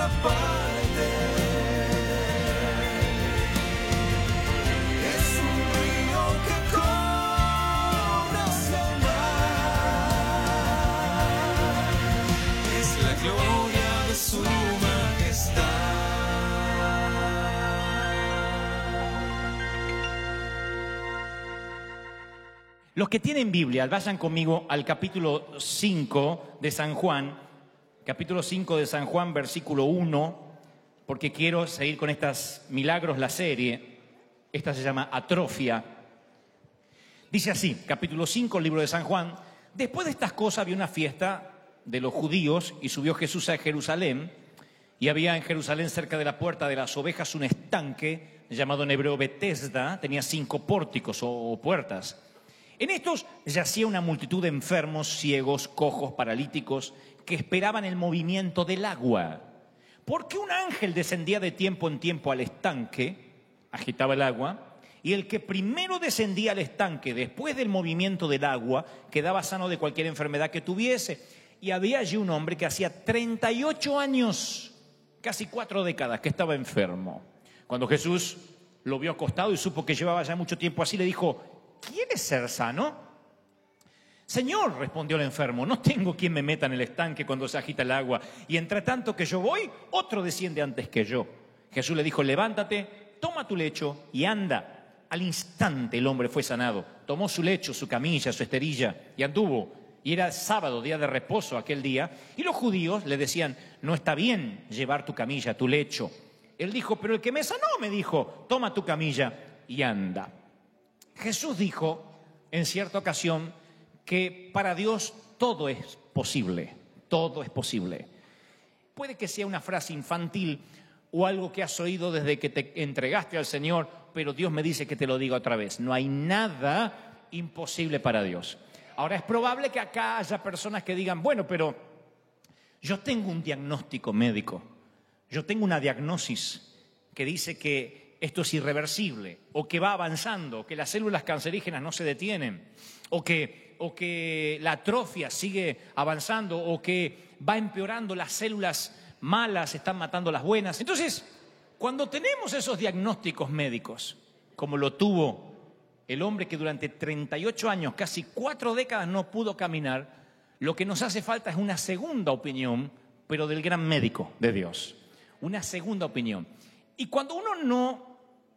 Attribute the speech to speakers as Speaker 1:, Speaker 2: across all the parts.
Speaker 1: parte. Es un río que corre hacia el mar. Es la gloria de su majestad.
Speaker 2: Los que tienen Biblia, vayan conmigo al capítulo 5 de San Juan, capítulo 5 de San Juan, versículo 1, porque quiero seguir con estos milagros, la serie. Esta se llama Atrofia. Dice así, capítulo 5, libro de San Juan: después de estas cosas había una fiesta de los judíos y subió Jesús a Jerusalén, y había en Jerusalén cerca de la puerta de las ovejas un estanque llamado en hebreo Betesda, tenía 5 pórticos o puertas. En estos yacía una multitud de enfermos, ciegos, cojos, paralíticos, que esperaban el movimiento del agua. Porque un ángel descendía de tiempo en tiempo al estanque, agitaba el agua, y el que primero descendía al estanque después del movimiento del agua quedaba sano de cualquier enfermedad que tuviese. Y había allí un hombre que hacía 38 años, casi 4 décadas, que estaba enfermo. Cuando Jesús lo vio acostado y supo que llevaba ya mucho tiempo así, le dijo: ¿quieres ser sano? Señor, respondió el enfermo, no tengo quien me meta en el estanque cuando se agita el agua, y entre tanto que yo voy, otro desciende antes que yo. Jesús le dijo: levántate, toma tu lecho y anda. Al instante el hombre fue sanado, tomó su lecho, su camilla, su esterilla y anduvo. Y era sábado, día de reposo aquel día, y los judíos le decían: no está bien llevar tu camilla, tu lecho. Él dijo: pero el que me sanó me dijo: toma tu camilla y anda. Jesús dijo en cierta ocasión que para Dios todo es posible, todo es posible. Puede que sea una frase infantil o algo que has oído desde que te entregaste al Señor, pero Dios me dice que te lo diga otra vez: no hay nada imposible para Dios. Ahora, es probable que acá haya personas que digan: bueno, pero yo tengo un diagnóstico médico, yo tengo una diagnosis que dice que esto es irreversible, o que va avanzando, que las células cancerígenas no se detienen, o que la atrofia sigue avanzando, o que va empeorando, las células malas están matando las buenas. Entonces, cuando tenemos esos diagnósticos médicos, como lo tuvo el hombre que durante 38 años, casi 4 décadas, no pudo caminar, lo que nos hace falta es una segunda opinión, pero del gran médico de Dios. Una segunda opinión. Y cuando uno no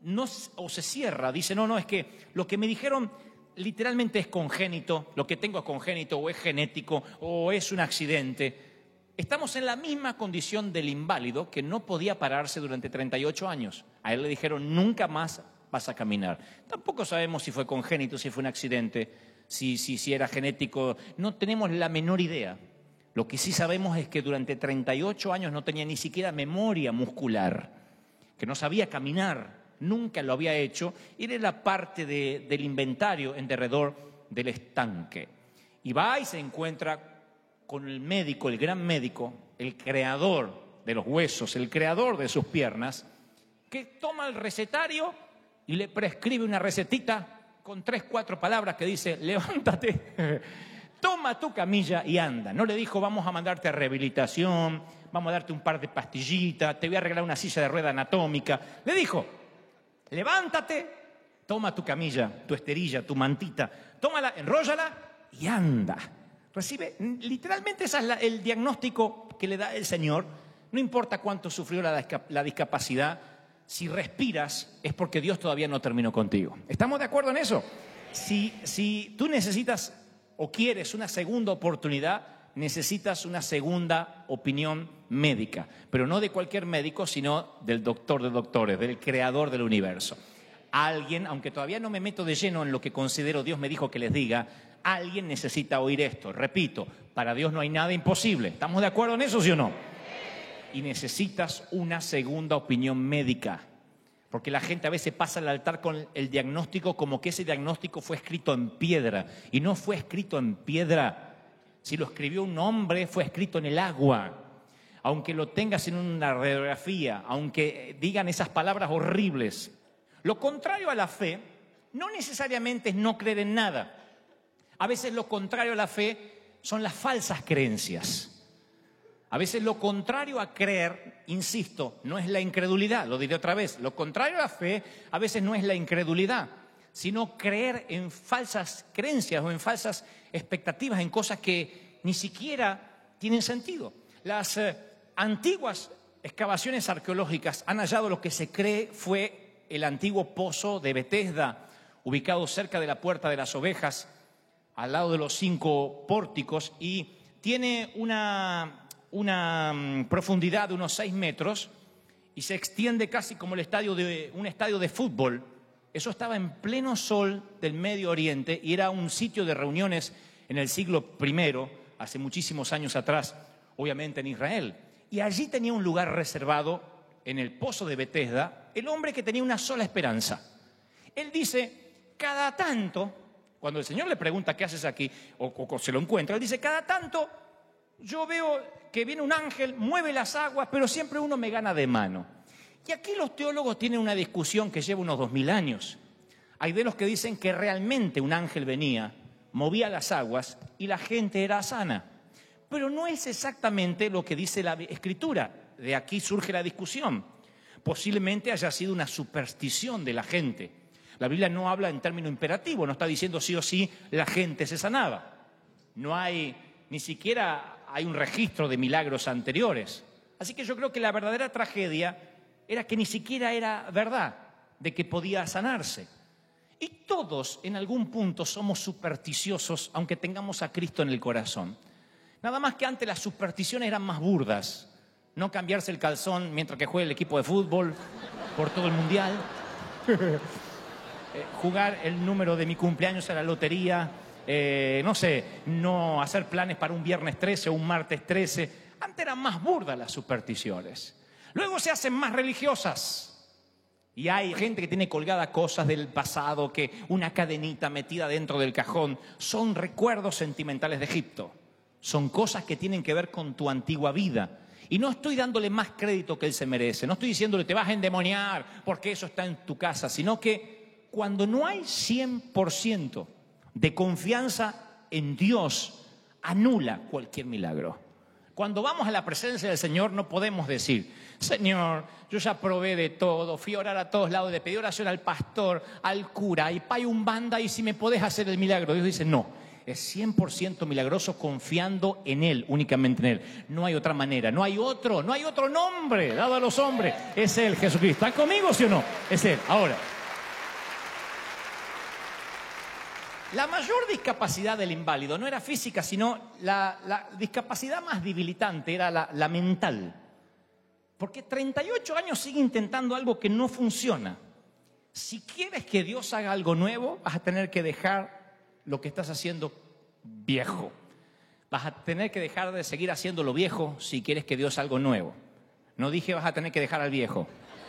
Speaker 2: o se cierra, dice: no, es que lo que me dijeron literalmente es congénito, lo que tengo es congénito, o es genético, o es un accidente. Estamos en la misma condición del inválido que no podía pararse durante 38 años. A él le dijeron: nunca más vas a caminar. Tampoco sabemos si fue congénito, si fue un accidente, si era genético. No tenemos la menor idea. Lo que sí sabemos es que durante 38 años no tenía ni siquiera memoria muscular, que no sabía caminar, nunca lo había hecho, y era la parte del inventario en derredor del estanque. Y va y se encuentra con el médico, el gran médico, el creador de los huesos, el creador de sus piernas, que toma el recetario y le prescribe una recetita con 3, 4 palabras que dice: levántate, toma tu camilla y anda. No le dijo: vamos a mandarte a rehabilitación, vamos a darte un par de pastillitas, te voy a arreglar una silla de rueda anatómica. Le dijo: levántate, toma tu camilla, tu esterilla, tu mantita, tómala, enróllala y anda. Recibe, literalmente ese es el diagnóstico que le da el Señor. No importa cuánto sufrió la discapacidad, si respiras es porque Dios todavía no terminó contigo. ¿Estamos de acuerdo en eso? Si tú necesitas o quieres una segunda oportunidad, necesitas una segunda opinión médica, pero no de cualquier médico, sino del doctor de doctores, del creador del universo. Alguien, aunque todavía no me meto de lleno en lo que considero Dios me dijo que les diga, alguien necesita oír esto. Repito, para Dios no hay nada imposible. ¿Estamos de acuerdo en eso, sí o no? Y necesitas una segunda opinión médica, porque la gente a veces pasa al altar con el diagnóstico como que ese diagnóstico fue escrito en piedra, y no fue escrito en piedra. Si lo escribió un hombre, fue escrito en el agua. Aunque lo tengas en una radiografía, aunque digan esas palabras horribles. Lo contrario a la fe no necesariamente es no creer en nada. A veces lo contrario a la fe son las falsas creencias. A veces lo contrario a creer, insisto, no es la incredulidad, lo diré otra vez, lo contrario a la fe a veces no es la incredulidad, sino creer en falsas creencias o en falsas expectativas, en cosas que ni siquiera tienen sentido. Las antiguas excavaciones arqueológicas han hallado lo que se cree fue el antiguo pozo de Betesda, ubicado cerca de la Puerta de las Ovejas, al lado de los 5 pórticos, y tiene una profundidad de unos 6 metros y se extiende casi como un estadio de fútbol. Eso estaba en pleno sol del Medio Oriente y era un sitio de reuniones en el siglo I, hace muchísimos años atrás, obviamente en Israel. Y allí tenía un lugar reservado, en el pozo de Betesda, el hombre que tenía una sola esperanza. Él dice, cada tanto, cuando el Señor le pregunta qué haces aquí, o se lo encuentra, él dice, cada tanto yo veo que viene un ángel, mueve las aguas, pero siempre uno me gana de mano. Y aquí los teólogos tienen una discusión que lleva unos 2000 años. Hay de los que dicen que realmente un ángel venía, movía las aguas y la gente era sana. Pero no es exactamente lo que dice la Escritura. De aquí surge la discusión. Posiblemente haya sido una superstición de la gente. La Biblia no habla en término imperativo, no está diciendo sí o sí la gente se sanaba. No hay, ni siquiera hay un registro de milagros anteriores. Así que yo creo que la verdadera tragedia era que ni siquiera era verdad de que podía sanarse. Y todos en algún punto somos supersticiosos, aunque tengamos a Cristo en el corazón. Nada más que antes las supersticiones eran más burdas. No cambiarse el calzón mientras que juega el equipo de fútbol por todo el mundial. Jugar el número de mi cumpleaños a la lotería. No sé, no hacer planes para un viernes 13 o un martes 13. Antes eran más burdas las supersticiones. Luego se hacen más religiosas. Y hay gente que tiene colgadas cosas del pasado, que una cadenita metida dentro del cajón. Son recuerdos sentimentales de Egipto. Son cosas que tienen que ver con tu antigua vida. Y no estoy dándole más crédito que él se merece. No estoy diciéndole te vas a endemoniar porque eso está en tu casa. Sino que cuando no hay 100% de confianza en Dios, anula cualquier milagro. Cuando vamos a la presencia del Señor no podemos decir, Señor, yo ya probé de todo, fui a orar a todos lados, le pedí oración al pastor, al cura, y pay umbanda, y si me podés hacer el milagro. Dios dice, no, es 100% milagroso confiando en Él, únicamente en Él. No hay otra manera, no hay otro nombre dado a los hombres. Es Él, Jesucristo. ¿Están conmigo, sí o no? Es Él. Ahora, la mayor discapacidad del inválido no era física, sino la discapacidad más debilitante era la mental. Porque 38 años sigue intentando algo que no funciona. Si quieres que Dios haga algo nuevo, vas a tener que dejar lo que estás haciendo viejo. Vas a tener que dejar de seguir haciendo lo viejo si quieres que Dios haga algo nuevo. No dije vas a tener que dejar al viejo.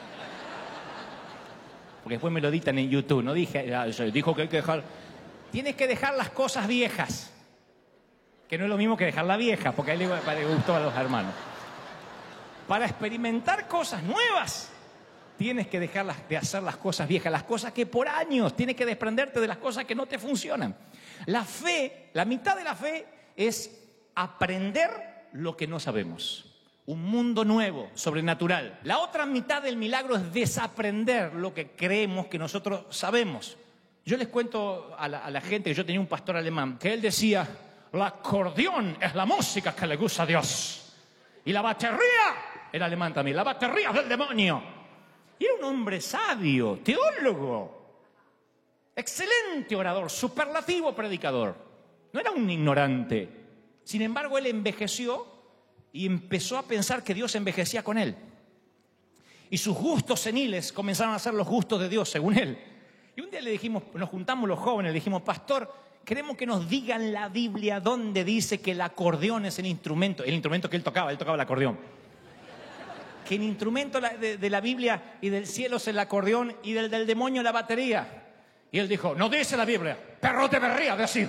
Speaker 2: Porque después me lo editan en YouTube. No dije, dijo que hay que dejar... Tienes que dejar las cosas viejas, que no es lo mismo que dejar la vieja, porque a él le gustó a los hermanos. Para experimentar cosas nuevas, tienes que dejar de hacer las cosas viejas, las cosas que por años tienes que desprenderte de las cosas que no te funcionan. La fe, la mitad de la fe es aprender lo que no sabemos. Un mundo nuevo, sobrenatural. La otra mitad del milagro es desaprender lo que creemos que nosotros sabemos. Yo les cuento a la gente que yo tenía un pastor alemán, que él decía, el acordeón es la música que le gusta a Dios. Y la batería, era alemán también, la batería es del demonio. Y era un hombre sabio, teólogo, excelente orador, superlativo predicador. No era un ignorante. Sin embargo, él envejeció y empezó a pensar que Dios envejecía con él. Y sus gustos seniles comenzaron a ser los gustos de Dios, según él. Y un día le dijimos, nos juntamos los jóvenes, le dijimos, pastor, queremos que nos digan la Biblia donde dice que el acordeón es el instrumento que él tocaba el acordeón. Que el instrumento de la Biblia y del cielo es el acordeón y del demonio la batería. Y él dijo, no dice la Biblia, pero debería decir.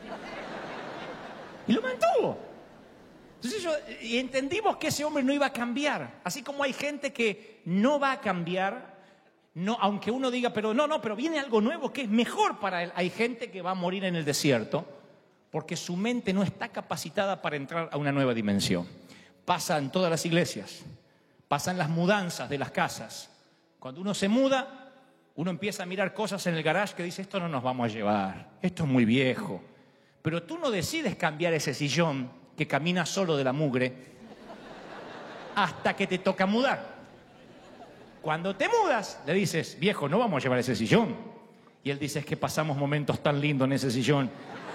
Speaker 2: Y lo mantuvo. Entonces y entendimos que ese hombre no iba a cambiar. Así como hay gente que no va a cambiar. No, aunque uno diga, pero viene algo nuevo que es mejor para él. Hay gente que va a morir en el desierto porque su mente no está capacitada para entrar a una nueva dimensión. pasa en todas las iglesias, pasa en las mudanzas de las casas. Cuando uno se muda, uno empieza a mirar cosas en el garage que dice, esto no nos vamos a llevar, esto es muy viejo. Pero tú no decides cambiar ese sillón que camina solo de la mugre hasta que te toca mudar. Cuando te mudas, le dices, viejo, no vamos a llevar ese sillón. Y él dice, es que pasamos momentos tan lindos en ese sillón.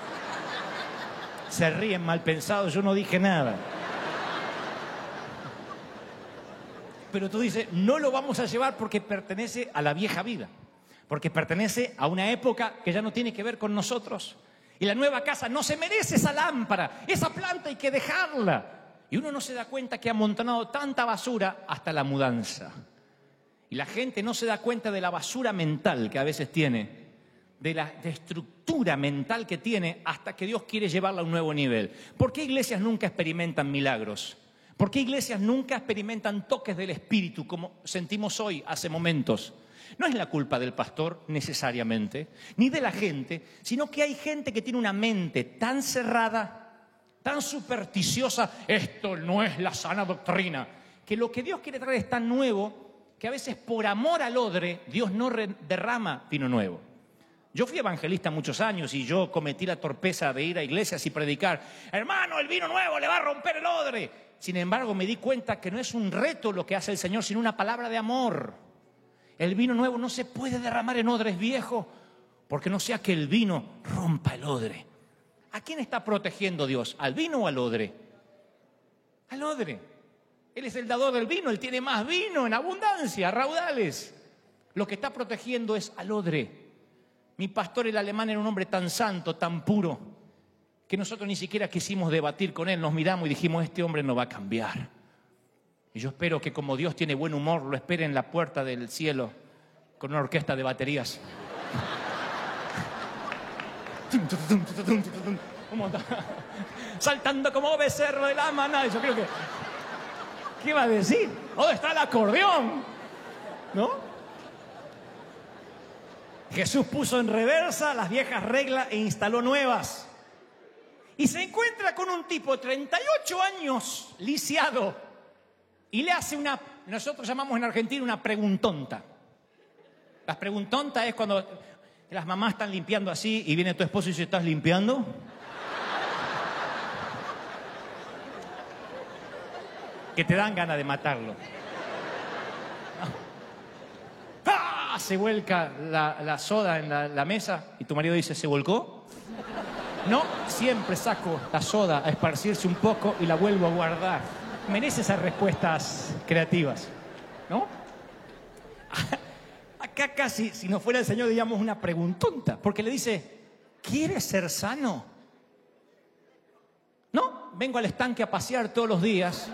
Speaker 2: Se ríen mal pensados, yo no dije nada. Pero tú dices, no lo vamos a llevar porque pertenece a la vieja vida. Porque pertenece a una época que ya no tiene que ver con nosotros. Y la nueva casa no se merece esa lámpara, esa planta hay que dejarla. Y uno no se da cuenta que ha amontonado tanta basura hasta la mudanza. Y la gente no se da cuenta de la basura mental que a veces tiene, de la estructura mental que tiene hasta que Dios quiere llevarla a un nuevo nivel. ¿Por qué iglesias nunca experimentan milagros? ¿Por qué iglesias nunca experimentan toques del Espíritu como sentimos hoy, hace momentos? No es la culpa del pastor necesariamente, ni de la gente, sino que hay gente que tiene una mente tan cerrada, tan supersticiosa, esto no es la sana doctrina, que lo que Dios quiere traer es tan nuevo que a veces por amor al odre Dios no derrama vino nuevo. Yo fui evangelista muchos años y yo cometí la torpeza de ir a iglesias y predicar, hermano, el vino nuevo le va a romper el odre. Sin embargo, me di cuenta que no es un reto lo que hace el Señor, sino una palabra de amor. El vino nuevo no se puede derramar en odres viejos, porque no sea que el vino rompa el odre. ¿A quién está protegiendo Dios? ¿Al vino o al odre? Al odre. Él es el dador del vino, Él tiene más vino en abundancia, raudales. Lo que está protegiendo es al odre. Mi pastor, el alemán, era un hombre tan santo, tan puro, que nosotros ni siquiera quisimos debatir con él. Nos miramos y dijimos, este hombre no va a cambiar. Y yo espero que como Dios tiene buen humor, lo espere en la puerta del cielo con una orquesta de baterías. Saltando como becerro de la manada. Yo creo que... ¿Qué va a decir? ¿Dónde está el acordeón? ¿No? Jesús puso en reversa las viejas reglas e instaló nuevas. Y se encuentra con un tipo de 38 años, lisiado, y le hace una, nosotros llamamos en Argentina una preguntonta. Las preguntontas es cuando las mamás están limpiando así y viene tu esposo y dice, ¿estás limpiando? Que te dan ganas de matarlo. ¡Ah! Se vuelca la soda en la mesa y tu marido dice, ¿se volcó? No, siempre saco la soda a esparcirse un poco y la vuelvo a guardar. Merece esas respuestas creativas, ¿no? Acá casi, si no fuera el Señor, diríamos una preguntonta, porque le dice, ¿quieres ser sano? No, vengo al estanque a pasear todos los días.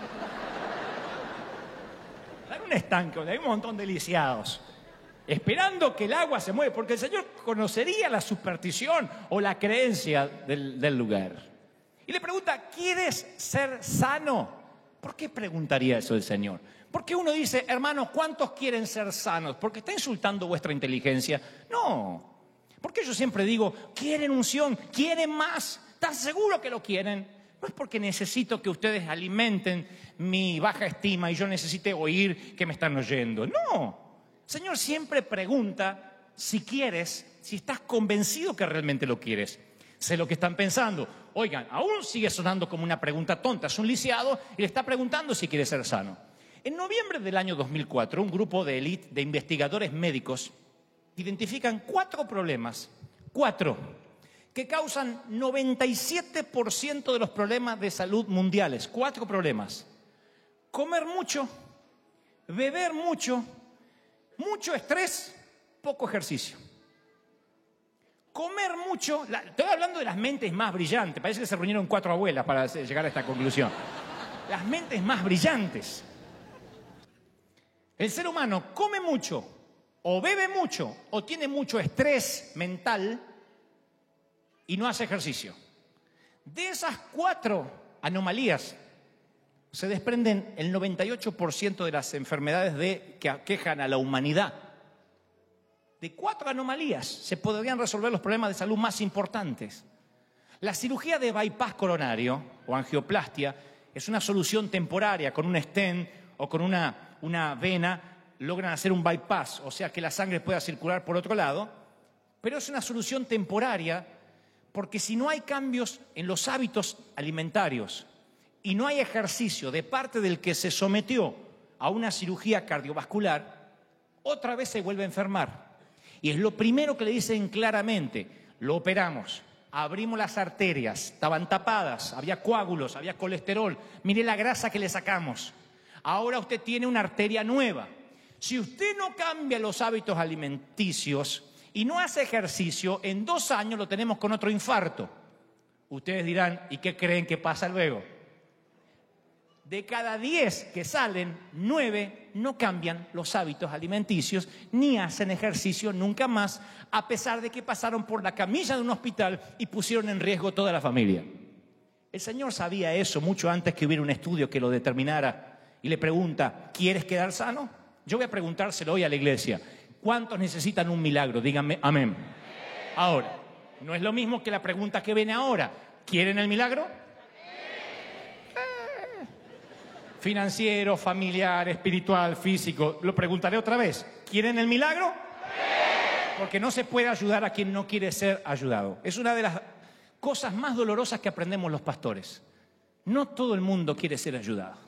Speaker 2: Hay un estanque donde hay un montón de lisiados, esperando que el agua se mueva, porque el Señor conocería la superstición o la creencia del lugar. Y le pregunta, ¿quieres ser sano? ¿Por qué preguntaría eso el Señor? Porque uno dice, hermano, ¿cuántos quieren ser sanos? ¿Porque está insultando vuestra inteligencia? No. Porque yo siempre digo, quieren unción, quieren más. ¿Están seguros que lo quieren? No es porque necesito que ustedes alimenten mi baja estima y yo necesite oír que me están oyendo. No. El Señor siempre pregunta si quieres, si estás convencido que realmente lo quieres. Sé lo que están pensando. Oigan, aún sigue sonando como una pregunta tonta. Es un lisiado y le está preguntando si quiere ser sano. En noviembre del año 2004, un grupo de élite de investigadores médicos identifican 4 problemas, 4, que causan 97% de los problemas de salud mundiales. 4 problemas. Comer mucho, beber mucho, mucho estrés, poco ejercicio. Comer mucho, estoy hablando de las mentes más brillantes, parece que se reunieron 4 abuelas para llegar a esta conclusión. Las mentes más brillantes. El ser humano come mucho, o bebe mucho, o tiene mucho estrés mental y no hace ejercicio. De esas 4 anomalías se desprenden el 98% de las enfermedades que aquejan a la humanidad. De 4 anomalías se podrían resolver los problemas de salud más importantes. La cirugía de bypass coronario o angioplastia Es una solución temporaria, con un stent o con una vena logran hacer un bypass, o sea que la sangre pueda circular por otro lado, pero es una solución temporaria porque si no hay cambios en los hábitos alimentarios y no hay ejercicio de parte del que se sometió a una cirugía cardiovascular, otra vez se vuelve a enfermar. Y es lo primero que le dicen claramente: lo operamos, abrimos las arterias, estaban tapadas, había coágulos, había colesterol, mire la grasa que le sacamos. Ahora usted tiene una arteria nueva. Si usted no cambia los hábitos alimenticios y no hace ejercicio, en 2 años lo tenemos con otro infarto. Ustedes dirán, ¿y qué creen que pasa luego? De cada 10 que salen, 9 no cambian los hábitos alimenticios ni hacen ejercicio nunca más, a pesar de que pasaron por la camilla de un hospital y pusieron en riesgo toda la familia. El Señor sabía eso mucho antes que hubiera un estudio que lo determinara y le pregunta, ¿quieres quedar sano? Yo voy a preguntárselo hoy a la iglesia. ¿Cuántos necesitan un milagro? Díganme amén. Ahora, no es lo mismo que la pregunta que viene ahora. ¿Quieren el milagro? Financiero, familiar, espiritual, físico. Lo preguntaré otra vez. ¿Quieren el milagro? Porque no se puede ayudar a quien no quiere ser ayudado. Es una de las cosas más dolorosas que aprendemos los pastores. No todo el mundo quiere ser ayudado.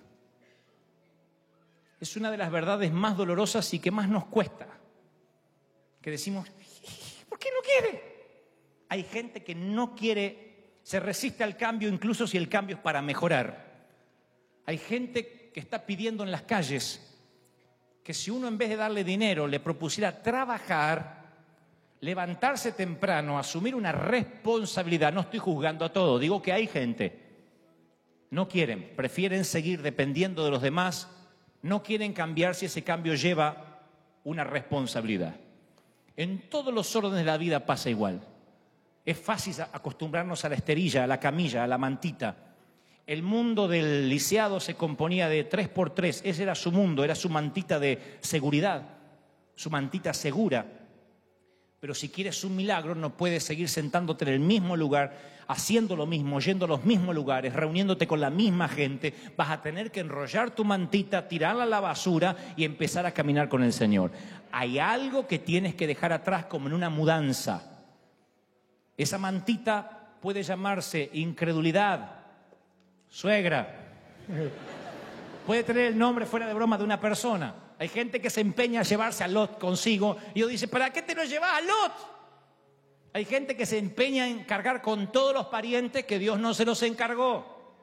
Speaker 2: Es una de las verdades más dolorosas y que más nos cuesta. Que decimos, ¿por qué no quiere? Hay gente que no quiere, se resiste al cambio incluso si el cambio es para mejorar. Hay gente que está pidiendo en las calles que si uno en vez de darle dinero le propusiera trabajar, levantarse temprano, asumir una responsabilidad. No estoy juzgando a todo, digo que hay gente. No quieren, prefieren seguir dependiendo de los demás. No quieren cambiar si ese cambio lleva una responsabilidad. En todos los órdenes de la vida pasa igual. Es fácil acostumbrarnos a la esterilla, a la camilla, a la mantita. El mundo del lisiado se componía de 3x3. Ese era su mundo, era su mantita de seguridad, su mantita segura. Pero si quieres un milagro, no puedes seguir sentándote en el mismo lugar, haciendo lo mismo, yendo a los mismos lugares, reuniéndote con la misma gente. Vas a tener que enrollar tu mantita, tirarla a la basura y empezar a caminar con el Señor. Hay algo que tienes que dejar atrás como en una mudanza. Esa mantita puede llamarse incredulidad, suegra. Puede tener el nombre fuera de broma de una persona. Hay gente que se empeña a llevarse a Lot consigo y Dios dice, ¿para qué te lo llevas a Lot? Hay gente que se empeña en cargar con todos los parientes que Dios no se los encargó.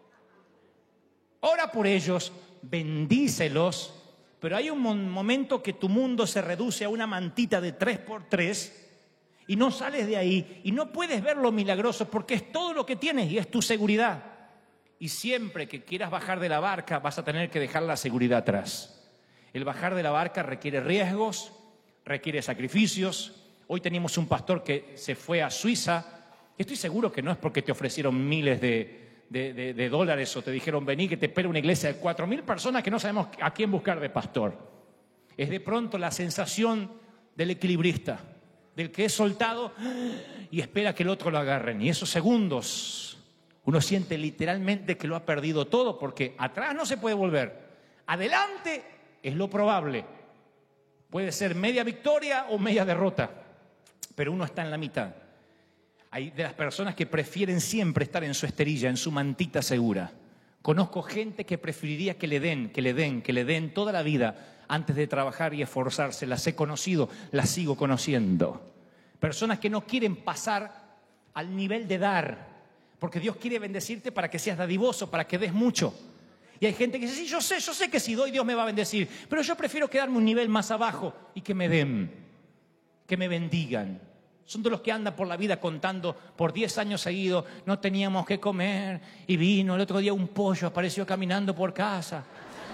Speaker 2: Ora por ellos, bendícelos, pero hay un momento que tu mundo se reduce a una mantita de 3x3 y no sales de ahí y no puedes ver lo milagroso porque es todo lo que tienes y es tu seguridad. Y siempre que quieras bajar de la barca vas a tener que dejar la seguridad atrás. El bajar de la barca requiere riesgos, requiere sacrificios. Hoy teníamos un pastor que se fue a Suiza. Estoy seguro que no es porque te ofrecieron miles de dólares o te dijeron vení que te espera una iglesia de 4.000 personas que no sabemos a quién buscar de pastor. Es de pronto la sensación del equilibrista, del que es soltado y espera que el otro lo agarren. Y esos segundos uno siente literalmente que lo ha perdido todo porque atrás no se puede volver. Adelante es lo probable. Puede ser media victoria o media derrota, pero uno está en la mitad. Hay de las personas que prefieren siempre estar en su esterilla, en su mantita segura. Conozco gente que preferiría que le den toda la vida antes de trabajar y esforzarse. Las he conocido, las sigo conociendo. Personas que no quieren pasar al nivel de dar, porque Dios quiere bendecirte para que seas dadivoso, para que des mucho. Y hay gente que dice, sí, yo sé que si doy Dios me va a bendecir, pero yo prefiero quedarme un nivel más abajo y que me den, que me bendigan. Son de los que andan por la vida contando por 10 años seguidos, no teníamos que comer y vino el otro día un pollo, apareció caminando por casa.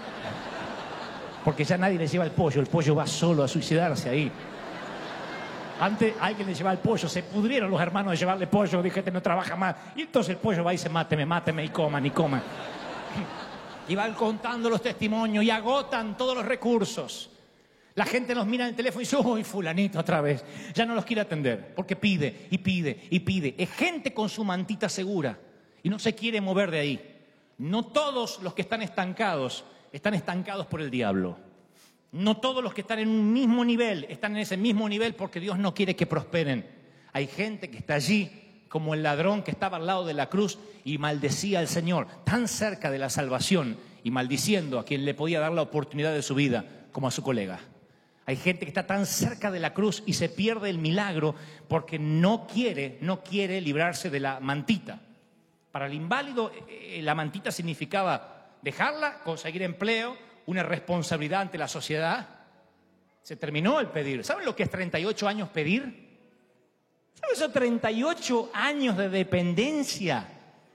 Speaker 2: Porque ya nadie le lleva el pollo va solo a suicidarse ahí. Antes alguien le llevaba el pollo, se pudrieron los hermanos de llevarle pollo, dije, este no trabaja más. Y entonces el pollo va y dice, máteme y coman. Y van contando los testimonios y agotan todos los recursos. La gente nos mira en el teléfono y dice, uy, fulanito otra vez. Ya no los quiere atender porque pide y pide y pide. Es gente con su mantita segura y no se quiere mover de ahí. No todos los que están estancados por el diablo. No todos los que están en un mismo nivel están en ese mismo nivel porque Dios no quiere que prosperen. Hay gente que está allí como el ladrón que estaba al lado de la cruz y maldecía al Señor, tan cerca de la salvación y maldiciendo a quien le podía dar la oportunidad de su vida como a su colega. Hay gente que está tan cerca de la cruz y se pierde el milagro porque no quiere librarse de la mantita. Para el inválido, la mantita significaba dejarla, conseguir empleo, una responsabilidad ante la sociedad. Se terminó el pedir. ¿Saben lo que es 38 años pedir? ¿Saben esos 38 años de dependencia?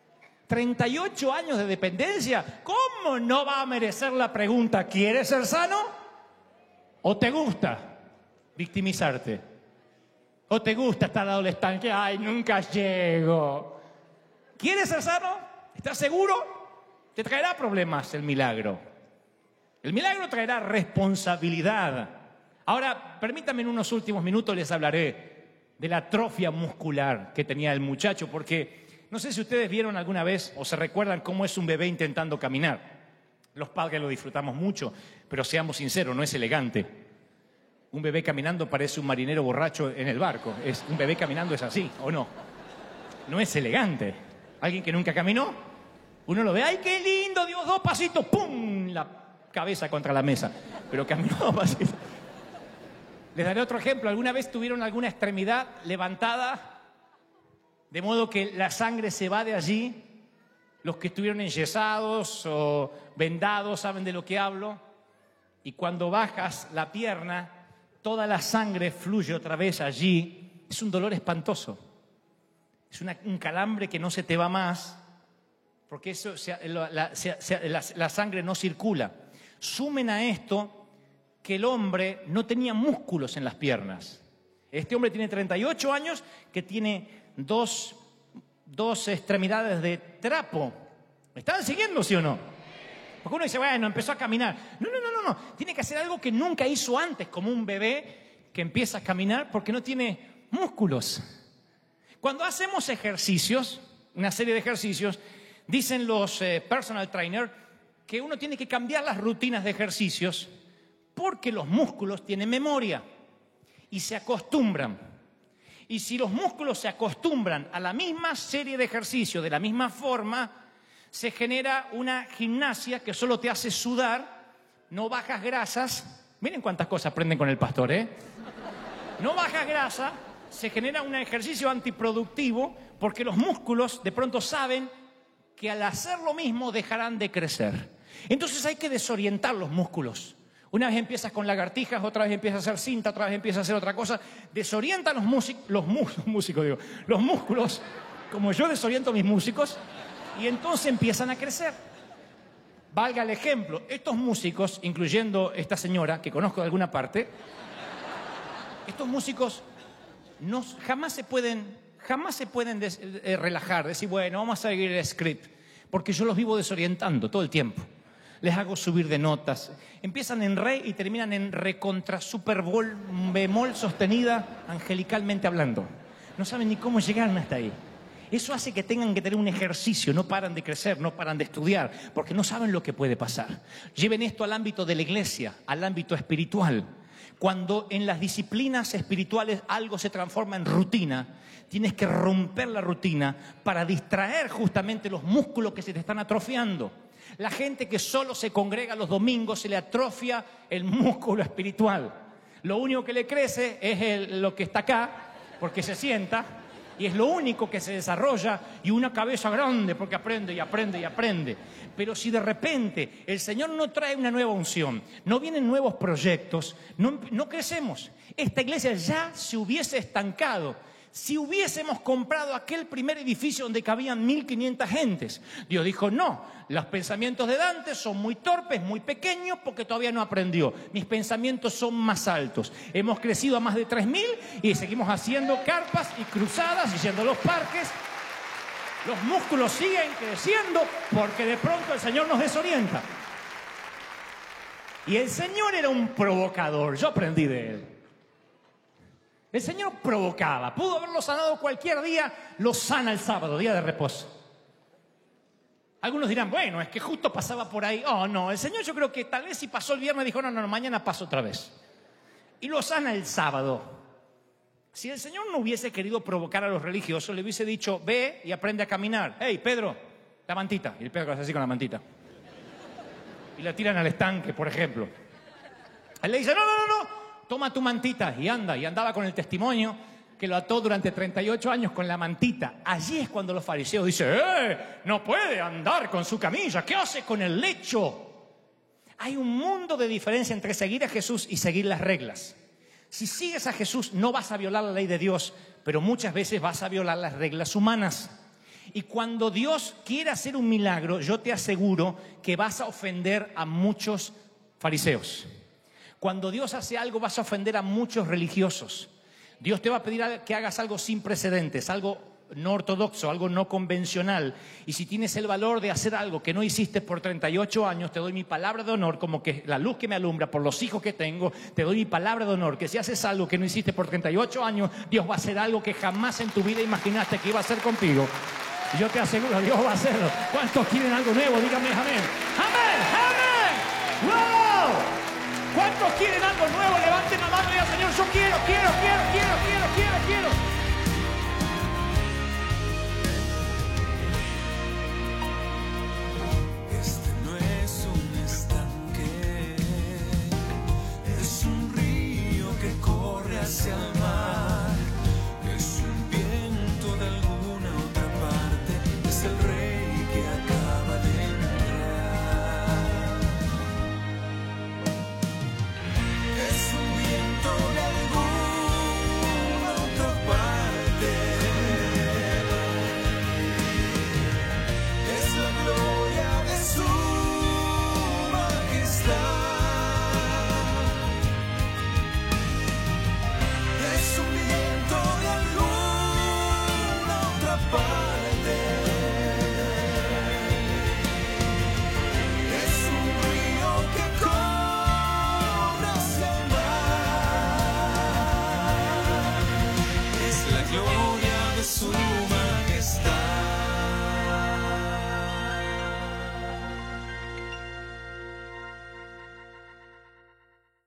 Speaker 2: 38 años de dependencia. ¿Cómo no va a merecer la pregunta, ¿quieres ser sano? ¿O te gusta victimizarte? ¿O te gusta estar al lado del estanque? ¡Ay, nunca llego! ¿Quieres ser sano? ¿Estás seguro? Te traerá problemas el milagro. El milagro traerá responsabilidad. Ahora, permítanme en unos últimos minutos les hablaré de la atrofia muscular que tenía el muchacho, porque no sé si ustedes vieron alguna vez o se recuerdan cómo es un bebé intentando caminar. Los padres lo disfrutamos mucho, pero seamos sinceros, no es elegante. Un bebé caminando parece un marinero borracho en el barco. Un bebé caminando es así, ¿o no? No es elegante. ¿Alguien que nunca caminó? Uno lo ve, ¡ay, qué lindo! Dio 2 pasitos, ¡pum! La cabeza contra la mesa. Pero caminó 2 pasitos. Les daré otro ejemplo. ¿Alguna vez tuvieron alguna extremidad levantada de modo que la sangre se va de allí? Los que estuvieron enyesados o vendados saben de lo que hablo. Y cuando bajas la pierna, toda la sangre fluye otra vez allí. Es un dolor espantoso. Es un calambre que no se te va más, porque la sangre no circula. Sumen a esto que el hombre no tenía músculos en las piernas. Este hombre tiene 38 años, que tiene dos extremidades de trapo. ¿Me están siguiendo, sí o no? Porque uno dice, bueno, empezó a caminar. No. Tiene que hacer algo que nunca hizo antes, como un bebé que empieza a caminar porque no tiene músculos. Cuando hacemos ejercicios, una serie de ejercicios, dicen los personal trainer que uno tiene que cambiar las rutinas de ejercicios porque los músculos tienen memoria y se acostumbran. Y si los músculos se acostumbran a la misma serie de ejercicios, de la misma forma, se genera una gimnasia que solo te hace sudar, no bajas grasas. Miren cuántas cosas aprenden con el pastor, ¿eh? No bajas grasa, se genera un ejercicio antiproductivo porque los músculos de pronto saben que al hacer lo mismo dejarán de crecer. Entonces hay que desorientar los músculos. Una vez empiezas con lagartijas, otra vez empiezas a hacer cinta, otra vez empiezas a hacer otra cosa. Desorienta los músculos, como yo desoriento a mis músicos, y entonces empiezan a crecer. Valga el ejemplo, estos músicos, incluyendo esta señora que conozco de alguna parte, estos músicos jamás se pueden relajar, decir, bueno, vamos a seguir el script, porque yo los vivo desorientando todo el tiempo. Les hago subir de notas. Empiezan en re y terminan en re contra super bemol sostenida, angelicalmente hablando. No saben ni cómo llegaron hasta ahí. Eso hace que tengan que tener un ejercicio. No paran de crecer, no paran de estudiar, porque no saben lo que puede pasar. Lleven esto al ámbito de la iglesia, al ámbito espiritual. Cuando en las disciplinas espirituales algo se transforma en rutina, tienes que romper la rutina para distraer justamente los músculos que se te están atrofiando. La gente que solo se congrega los domingos se le atrofia el músculo espiritual. Lo único que le crece es lo que está acá, porque se sienta, y es lo único que se desarrolla, y una cabeza grande porque aprende y aprende y aprende. Pero si de repente el Señor no trae una nueva unción, no vienen nuevos proyectos, no crecemos. Esta iglesia ya se hubiese estancado si hubiésemos comprado aquel primer edificio donde cabían 1.500 gentes. Dios dijo, no, los pensamientos de Dante son muy torpes, muy pequeños, porque todavía no aprendió. Mis pensamientos son más altos. Hemos crecido a más de 3.000 y seguimos haciendo carpas y cruzadas y yendo a los parques. Los músculos siguen creciendo porque de pronto el Señor nos desorienta. Y el Señor era un provocador, yo aprendí de Él. El Señor provocaba, pudo haberlo sanado cualquier día, lo sana el sábado, día de reposo. Algunos dirán, bueno, es que justo pasaba por ahí. Oh, no, el Señor yo creo que tal vez si pasó el viernes dijo, no, mañana paso otra vez. Y lo sana el sábado. Si el Señor no hubiese querido provocar a los religiosos, le hubiese dicho, ve y aprende a caminar. Hey, Pedro, la mantita. Y el Pedro hace así con la mantita. Y la tiran al estanque, por ejemplo. Él le dice, no, toma tu mantita y anda. Y andaba con el testimonio que lo ató durante 38 años con la mantita. Allí es cuando los fariseos dicen, no puede andar con su camilla, ¿qué hace con el lecho? Hay un mundo de diferencia entre seguir a Jesús y seguir las reglas. Si sigues a Jesús no vas a violar la ley de Dios, pero muchas veces vas a violar las reglas humanas. Y cuando Dios quiere hacer un milagro, yo te aseguro que vas a ofender a muchos fariseos. Cuando Dios hace algo vas a ofender a muchos religiosos. Dios te va a pedir que hagas algo sin precedentes, algo no ortodoxo, algo no convencional. Y si tienes el valor de hacer algo que no hiciste por 38 años, te doy mi palabra de honor, como que la luz que me alumbra por los hijos que tengo, te doy mi palabra de honor, que si haces algo que no hiciste por 38 años, Dios va a hacer algo que jamás en tu vida imaginaste que iba a hacer contigo. Y yo te aseguro, Dios va a hacerlo. ¿Cuántos quieren algo nuevo? Díganme amén. ¡Amén! ¡Amén! ¡Wow! ¿Cuántos quieren algo nuevo? Levanten la mano y digan, Señor, yo quiero.